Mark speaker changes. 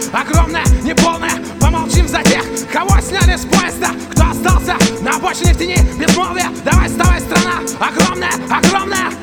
Speaker 1: огромная, неполная. Помолчим за тех, кого сняли с поезда, кто остался на обочине в тени безмолвия. Давай, вставай, страна огромная, огромная.